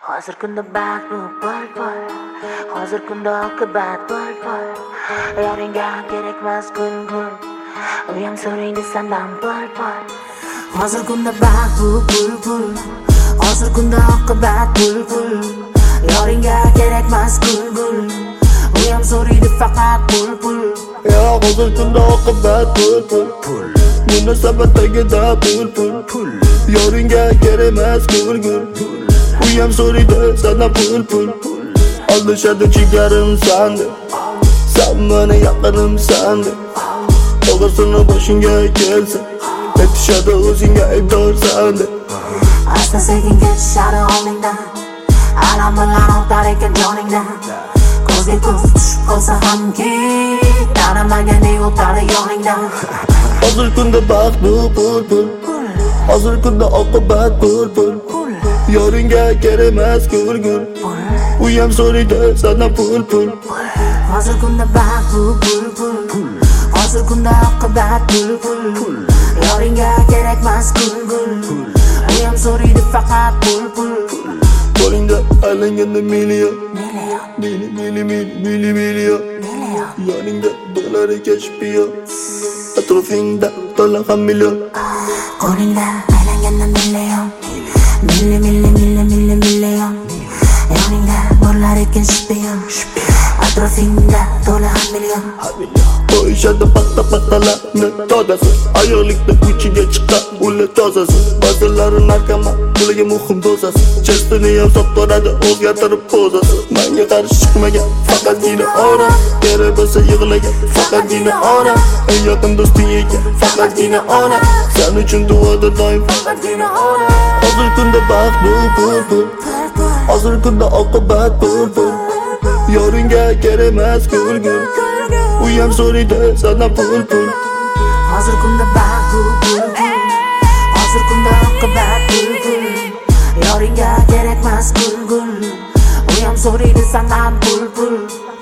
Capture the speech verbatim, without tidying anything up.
Hozir kunda baxt bu pul pul, hozir kunda oqibat pul pul. Yoringga kerakmas gul gul, uyam so'raydi sendan pul pul. Hozir kunda baxt bu pul pul, hozir kunda oqibat pul pul. Yoringga kerakmas gul gul, uyam so'raydi faqat pul pul. Ya hozir kunda oqibat pul pul pul. Munosabat tagida pul pul pul. Yoringga kerakmas gul gul, uyam so'raydi sendan pul pul. Aldashadi jigarim sandi, sen meni yaqinim sandi. To'g'risini boshingga kelsa, aytishadi o'zingga aybdor sandi. Asta sekin ketishadi oldingdan, alam bilan o'tar ekan joningdan. Ko'zga ko'z tushib qolsa hamki, tanimagandek o'tadi yoningdan. Hozir kunda baxt bu pul pul, hozir kunda oqibat pul pul. Yoringga kerakmas gul gul, uyam so'raydi sendan pul pul. Hozir kunda baxt bu pul pul, hozir kunda oqibat pul pul. Yoringga kerakmas gul gul, uyam so'raydi faqat pul pul. Qo'lingda aylanganda million, mili mili mili mili million. Yoningda bo'lar ekan shpiyon, atrofingda to'la ham million. Qo'lingda aylanganda million, mili mili mili mili million. Yoningda bo'lar ekan shpiyon, atrofingda to'la ham million. Qo'yishadi patta pattalarni tozasi, ayollikda uchiga chiqqan ular tozasi. Ba'zilari narkoman, puliga muhim dozasi. Chestini ham sottoradi, o'zgartirib pozasi. Menga qarshi chiqmagan faqatgina ona, kerak bo'lsa yig'lagan faqatgina ona. Eng yaqin do'sting ekan faqatgina ona, sen uchun duoda doim faqatgina ona. Hozir kunda baxt bu pul pul, hozir kunda oqibat pul pul. Yoringga kerakmas gul gul, uyam so'raydi sendan pul pul. Hozir kunda baxt bu pul pul, hozir kunda oqibat pul pul. Yoringga kerakmas gul gul, uyam so'raydi sendan pul pul.